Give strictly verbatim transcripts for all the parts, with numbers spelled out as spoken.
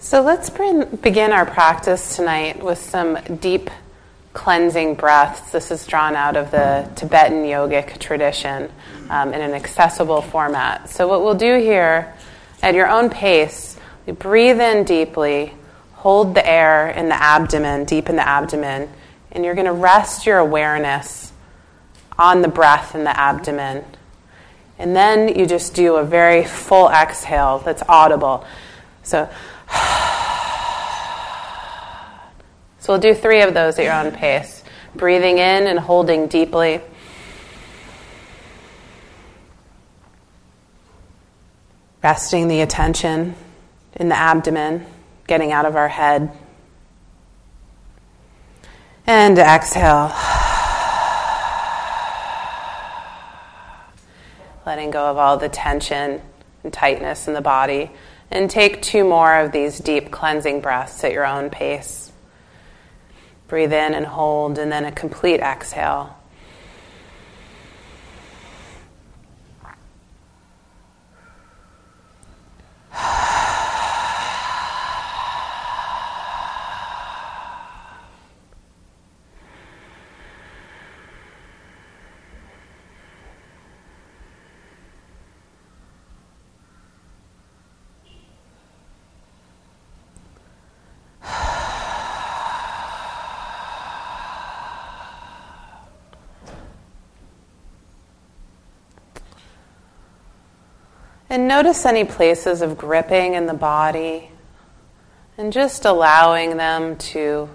So let's bring, begin our practice tonight with some deep cleansing breaths. This is drawn out of the Tibetan yogic tradition um, in an accessible format. So what we'll do here, at your own pace, we breathe in deeply, hold the air in the abdomen, deep in the abdomen, and you're going to rest your awareness on the breath in the abdomen. And then you just do a very full exhale that's audible. So, so we'll do three of those at your own pace. Breathing in and holding deeply. Resting the attention in the abdomen, getting out of our head. And exhale. Letting go of all the tension and tightness in the body. And take two more of these deep cleansing breaths at your own pace. Breathe in and hold, and then a complete exhale. And notice any places of gripping in the body and just allowing them to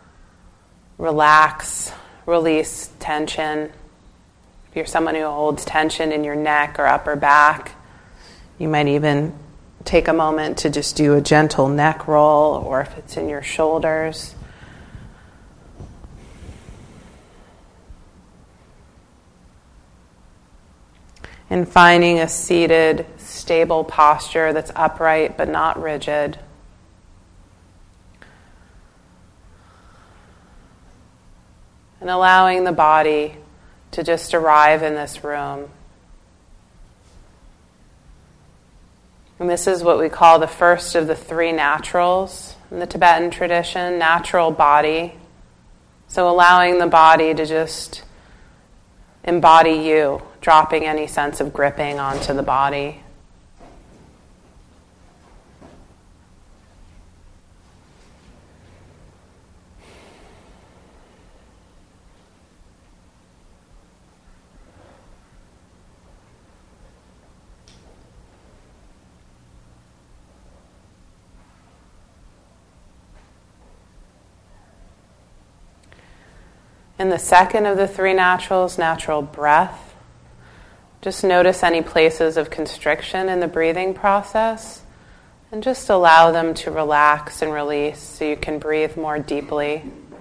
relax, release tension. If you're someone who holds tension in your neck or upper back, you might even take a moment to just do a gentle neck roll, or if it's in your shoulders. And finding a seated, stable posture that's upright but not rigid. And allowing the body to just arrive in this room. And this is what we call the first of the three naturals in the Tibetan tradition, natural body. So allowing the body to just embody you, dropping any sense of gripping onto the body. And the second of the three naturals, natural breath. Just notice any places of constriction in the breathing process and just allow them to relax and release so you can breathe more deeply.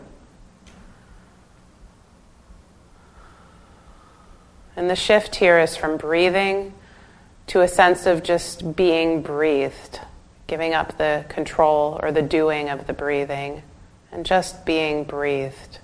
And the shift here is from breathing to a sense of just being breathed, giving up the control or the doing of the breathing and just being breathed.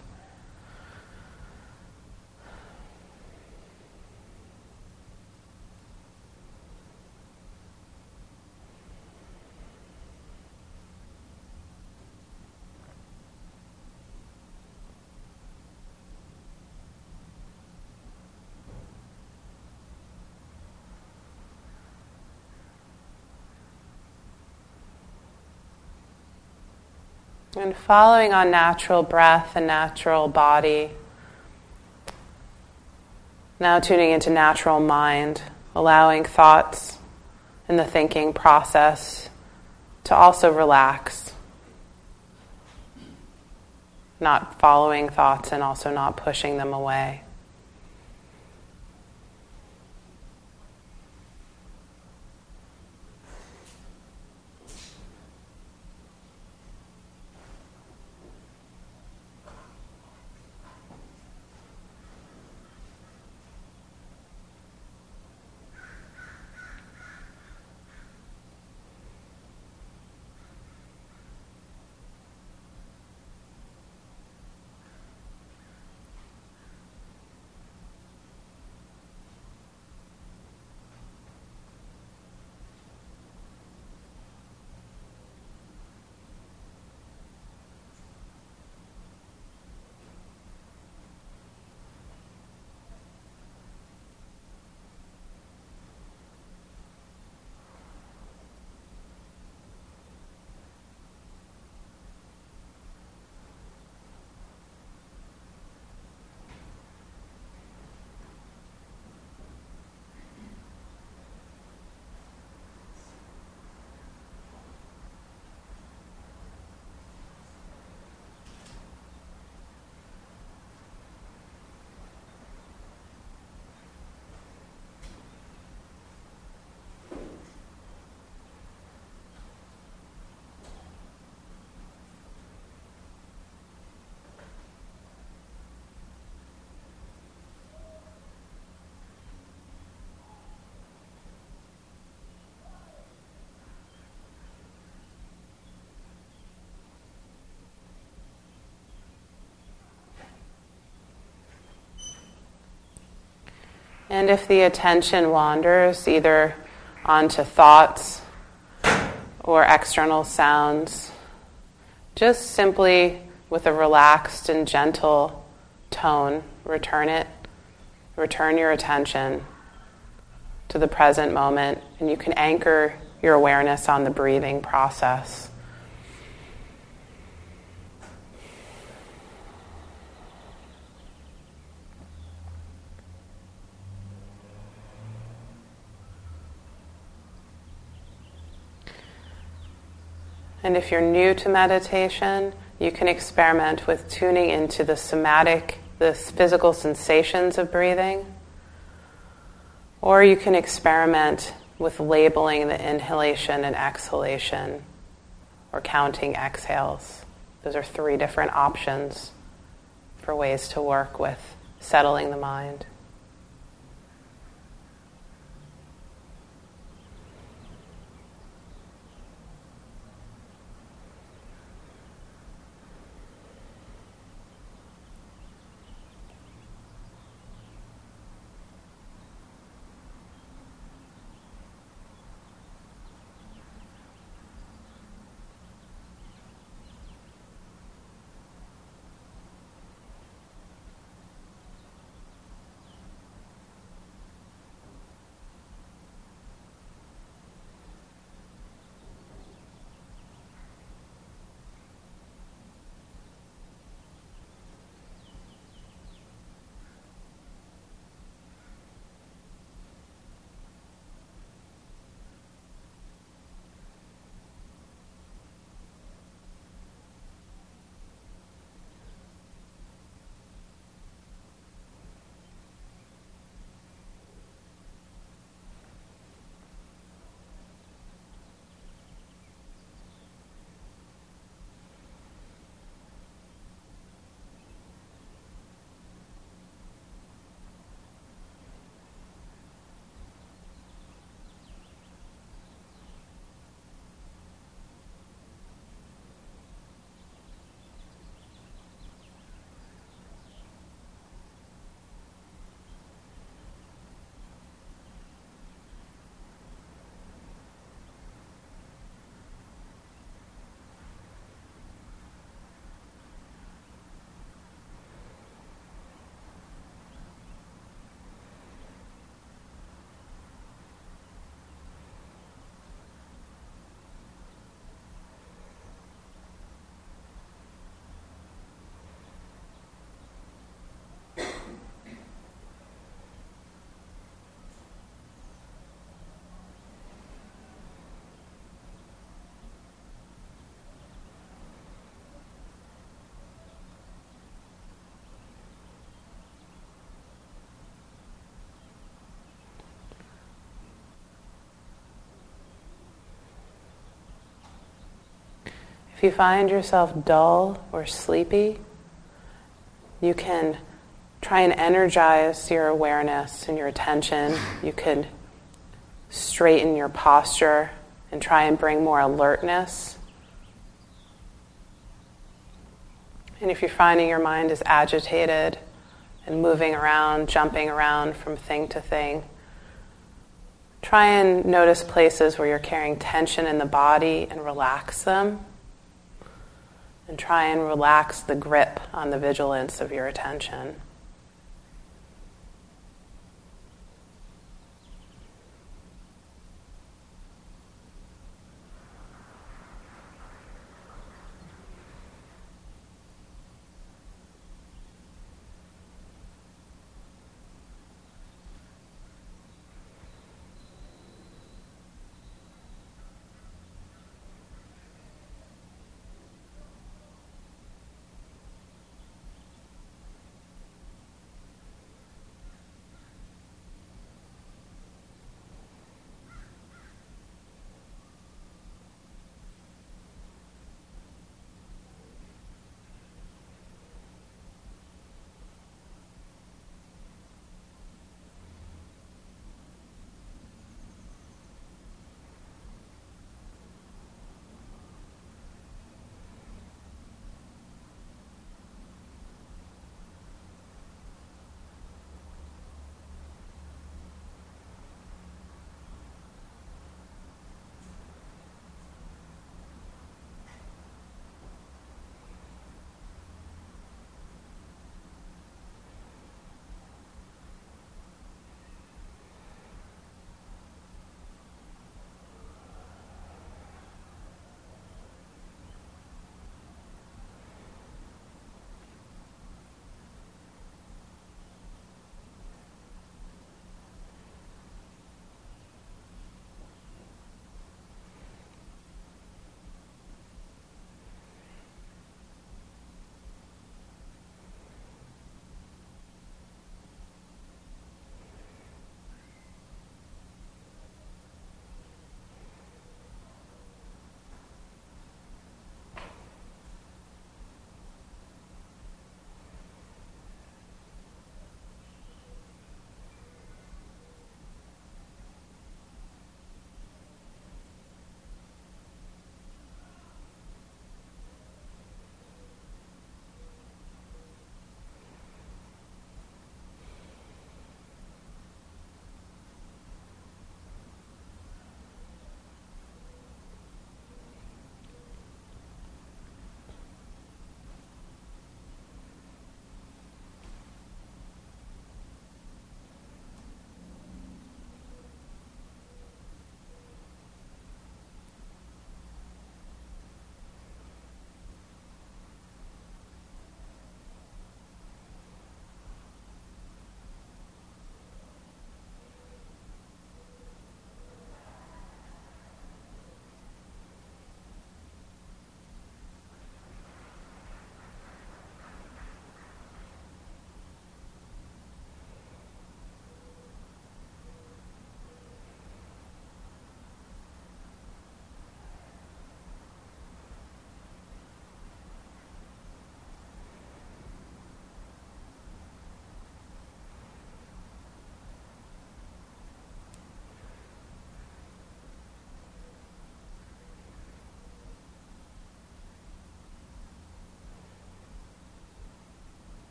And following on natural breath and natural body, now tuning into natural mind, allowing thoughts and the thinking process to also relax. Not following thoughts and also not pushing them away. And if the attention wanders either onto thoughts or external sounds, just simply with a relaxed and gentle tone, return it, return your attention to the present moment, and you can anchor your awareness on the breathing process. And if you're new to meditation, you can experiment with tuning into the somatic, the physical sensations of breathing. Or you can experiment with labeling the inhalation and exhalation, or counting exhales. Those are three different options for ways to work with settling the mind. If you find yourself dull or sleepy, you can try and energize your awareness and your attention. You could straighten your posture and try and bring more alertness. And if you're finding your mind is agitated and moving around, jumping around from thing to thing, try and notice places where you're carrying tension in the body and relax them. And try and relax the grip on the vigilance of your attention.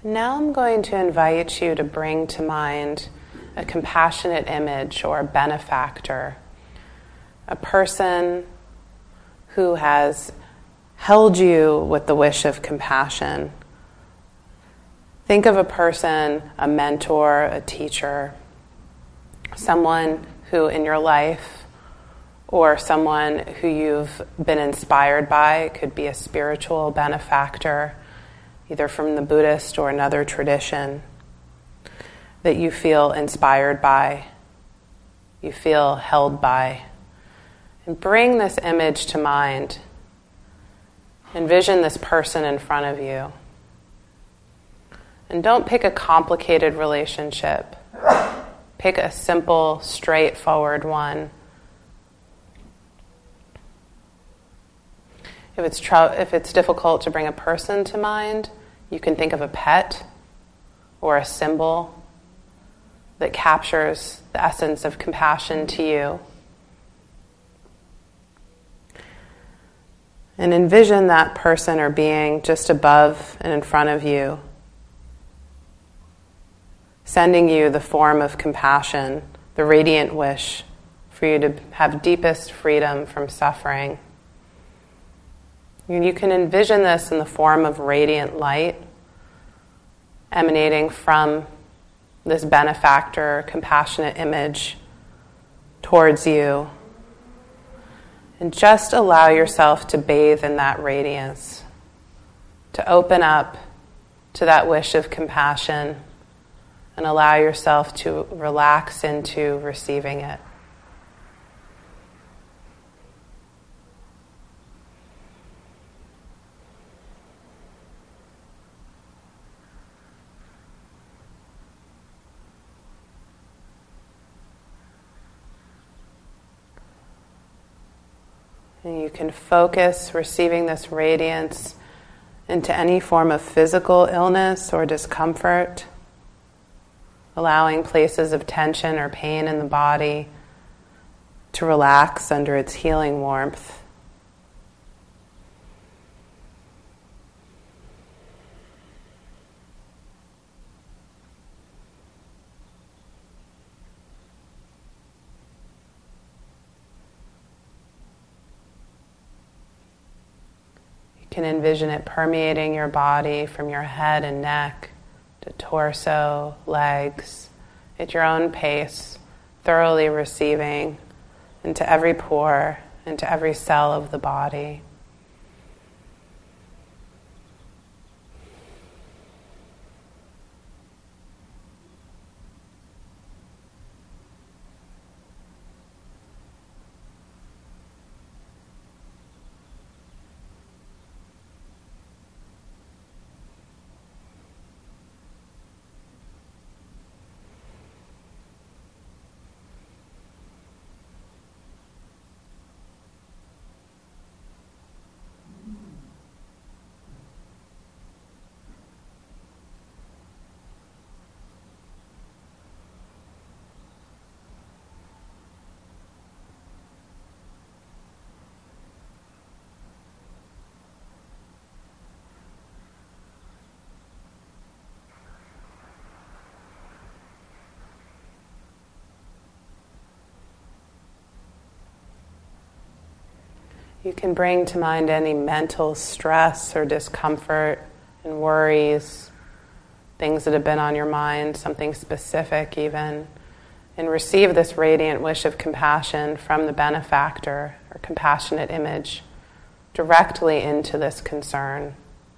Now I'm going to invite you to bring to mind a compassionate image or a benefactor, a person who has held you with the wish of compassion. Think of a person, a mentor, a teacher, someone who in your life or someone who you've been inspired by. It could be a spiritual benefactor, either from the Buddhist or another tradition, that you feel inspired by, you feel held by. And bring this image to mind. Envision this person in front of you. And don't pick a complicated relationship. Pick a simple, straightforward one. If it's tr- if it's difficult to bring a person to mind, you can think of a pet or a symbol that captures the essence of compassion to you. And envision that person or being just above and in front of you, sending you the form of compassion, the radiant wish for you to have deepest freedom from suffering. And you can envision this in the form of radiant light emanating from this benefactor, compassionate image towards you. And just allow yourself to bathe in that radiance, to open up to that wish of compassion and allow yourself to relax into receiving it. And you can focus receiving this radiance into any form of physical illness or discomfort, allowing places of tension or pain in the body to relax under its healing warmth. You can envision it permeating your body from your head and neck to torso, legs, at your own pace, thoroughly receiving into every pore, into every cell of the body. You can bring to mind any mental stress or discomfort and worries, things that have been on your mind, something specific even, and receive this radiant wish of compassion from the benefactor or compassionate image directly into this concern.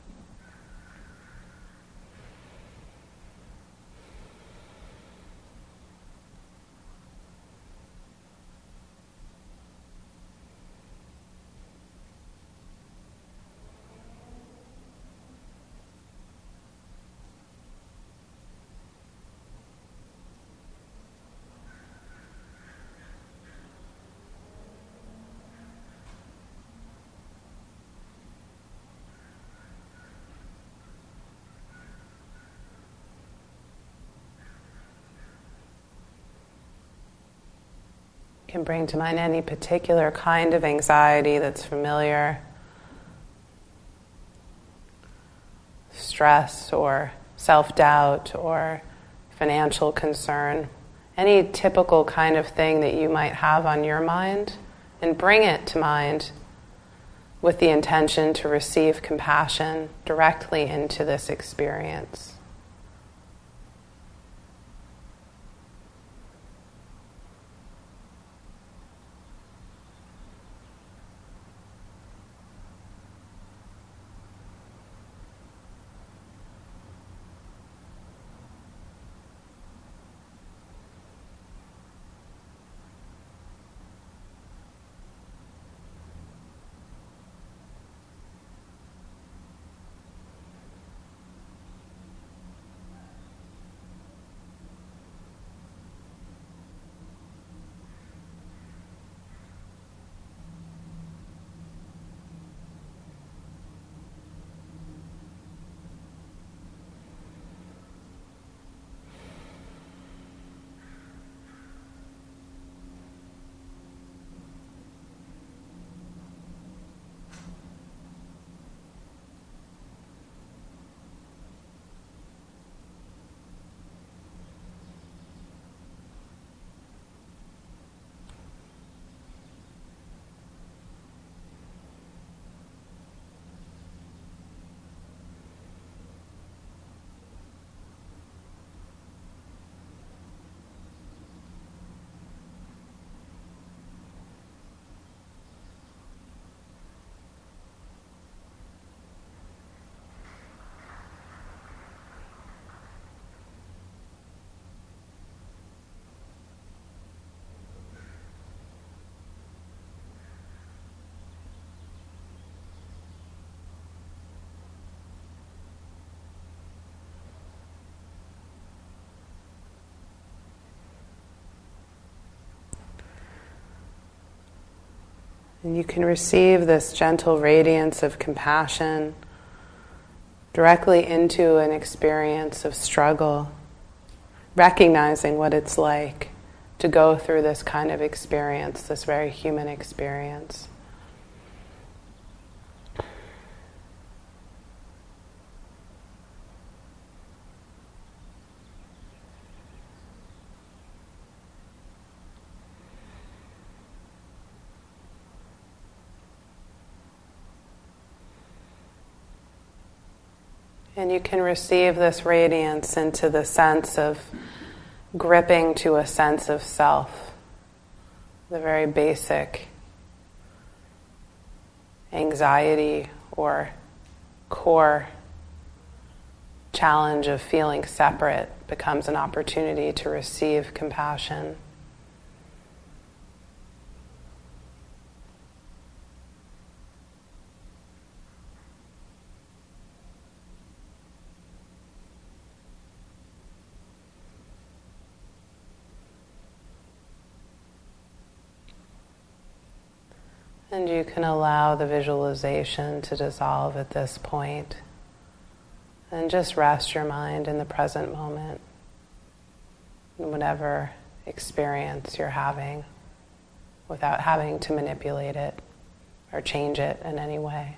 Can bring to mind any particular kind of anxiety that's familiar, stress or self-doubt or financial concern, any typical kind of thing that you might have on your mind, and bring it to mind with the intention to receive compassion directly into this experience. And you can receive this gentle radiance of compassion directly into an experience of struggle, recognizing what it's like to go through this kind of experience, this very human experience. And you can receive this radiance into the sense of gripping to a sense of self, the very basic anxiety or core challenge of feeling separate becomes an opportunity to receive compassion. And you can allow the visualization to dissolve at this point, and just rest your mind in the present moment, in whatever experience you're having, without having to manipulate it or change it in any way.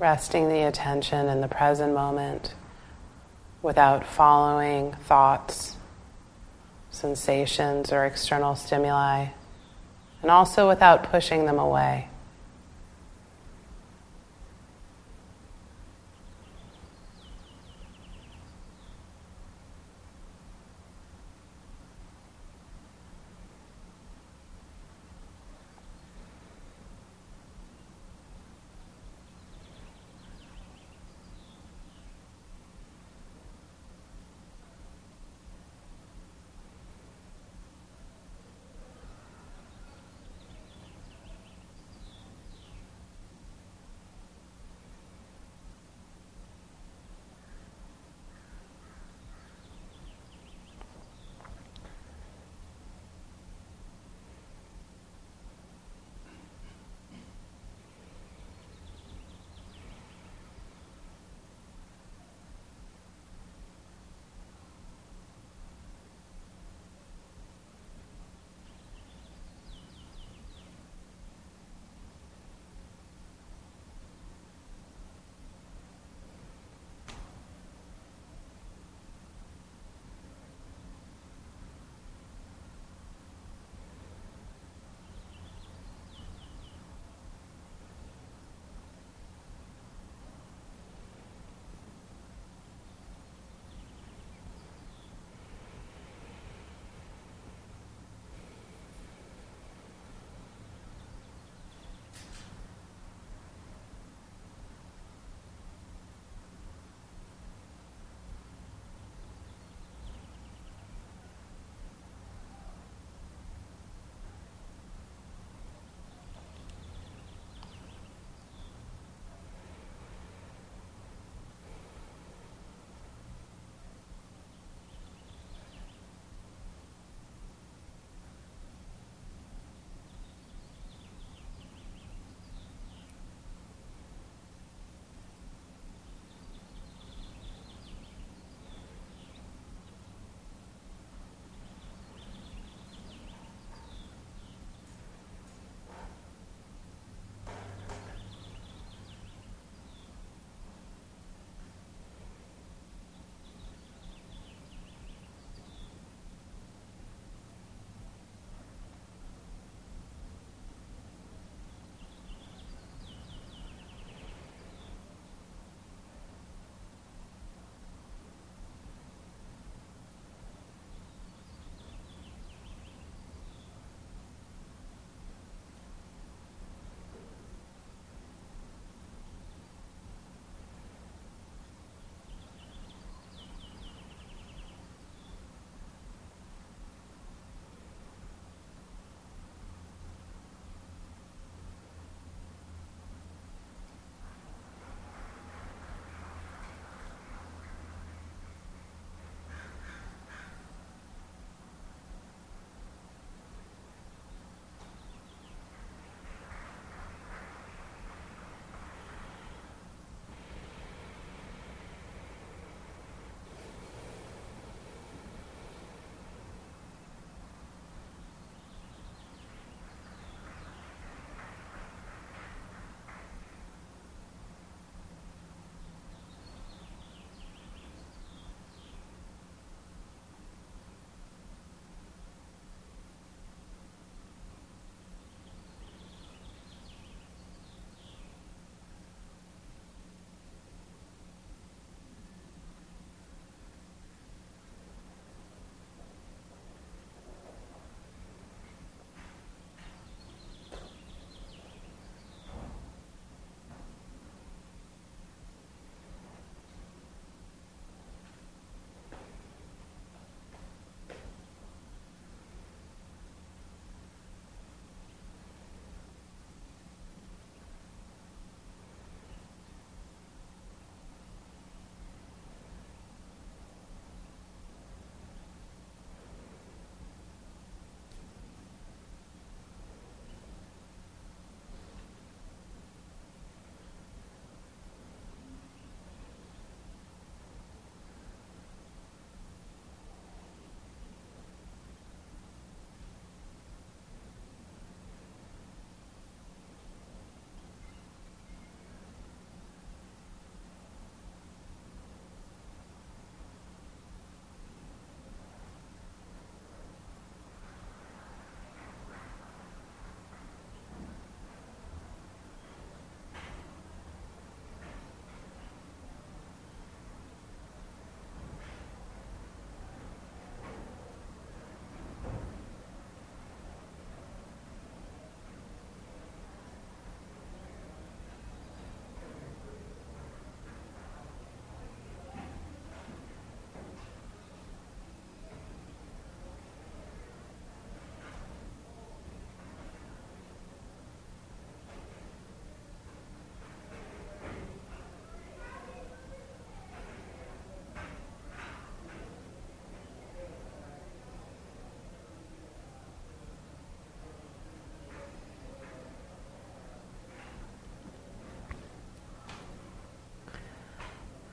Resting the attention in the present moment without following thoughts, sensations, or external stimuli, and also without pushing them away.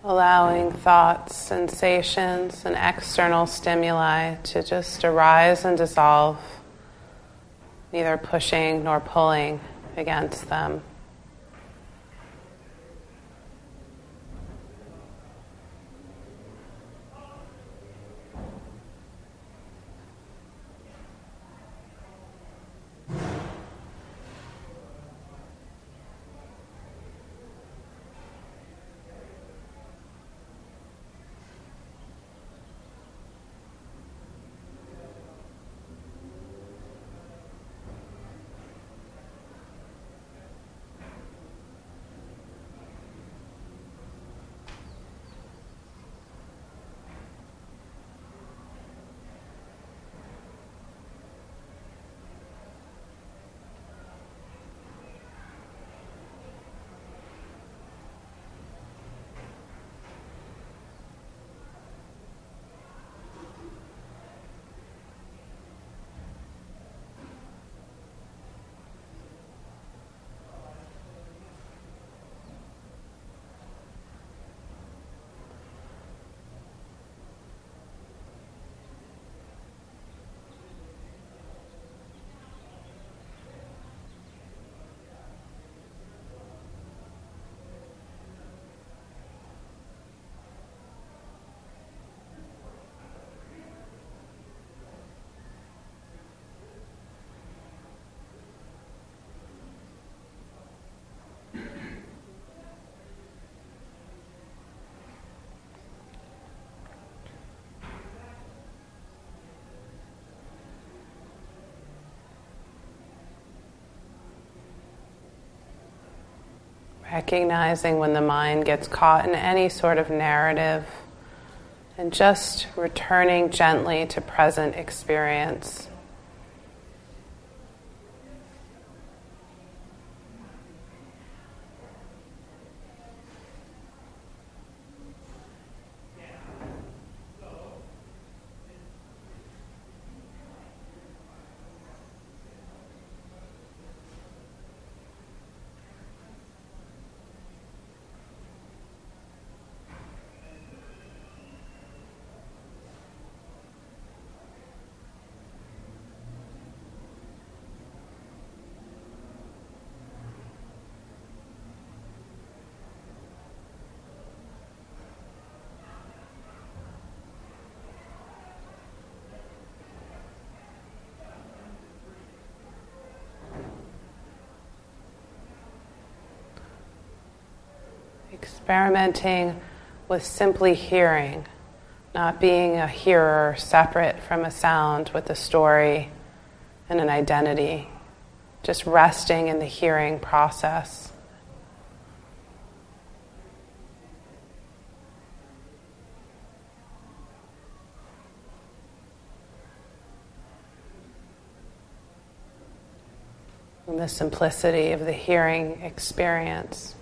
allowing thoughts, sensations, and external stimuli to just arise and dissolve, neither pushing nor pulling against them. Recognizing when the mind gets caught in any sort of narrative and just returning gently to present experience. Experimenting with simply hearing, not being a hearer separate from a sound with a story and an identity, just resting in the hearing process. And the simplicity of the hearing experience.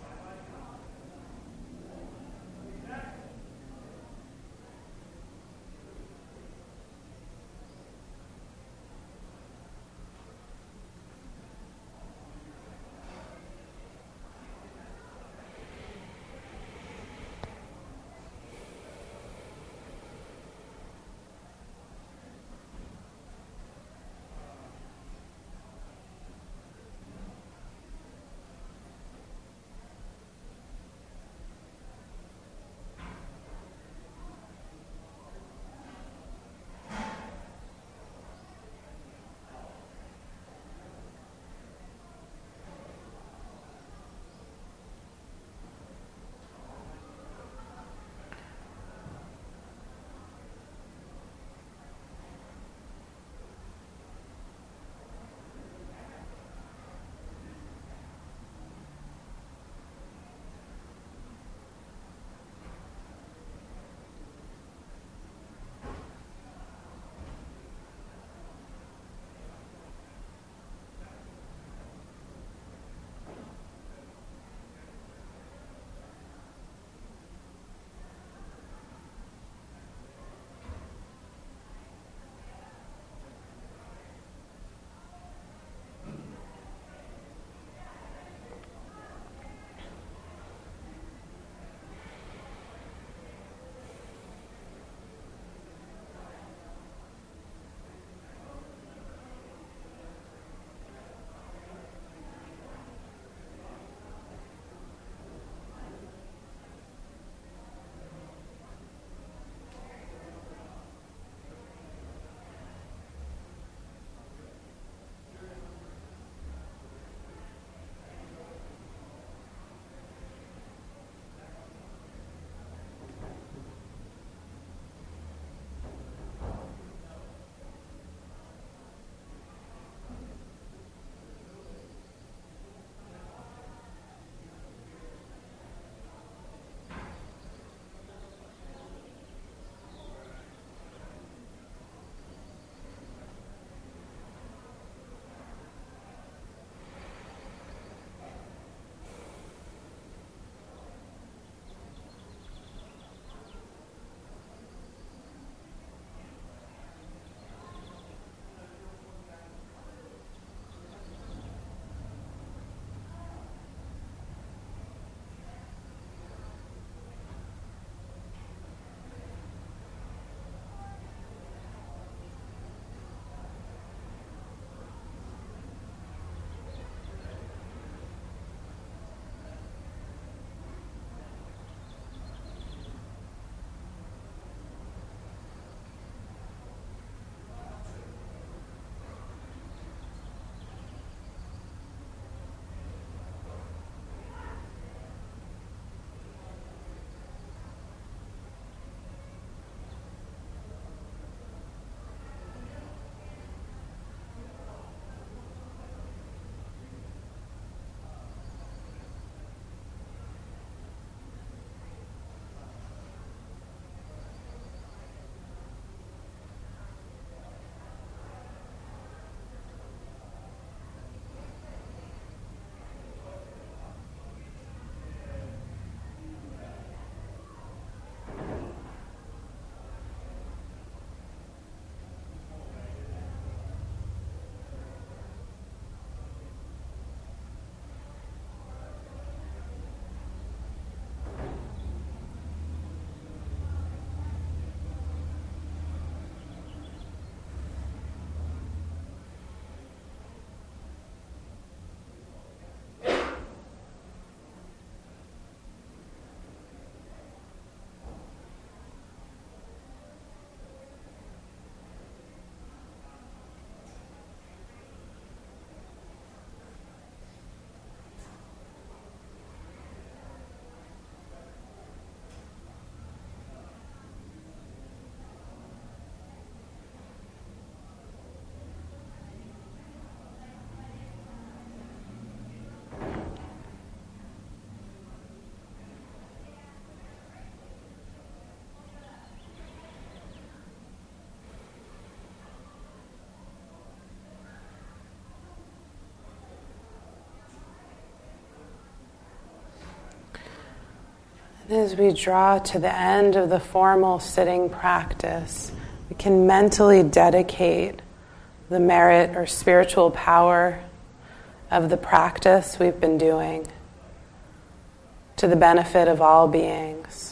As we draw to the end of the formal sitting practice, we can mentally dedicate the merit or spiritual power of the practice we've been doing to the benefit of all beings.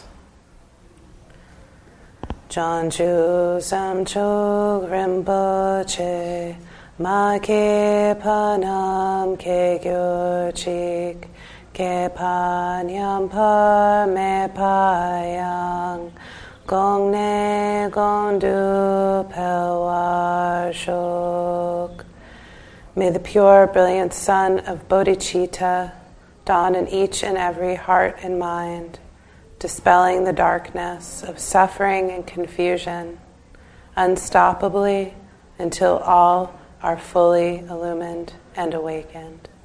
Janju Samchog Rinpoche Ma Ke Panam Ke Gyurchik Ke Panyam Par Me Payang Gong Ne Gong Du Pelwar Shok. May the pure, brilliant sun of bodhicitta dawn in each and every heart and mind, dispelling the darkness of suffering and confusion, unstoppably until all are fully illumined and awakened.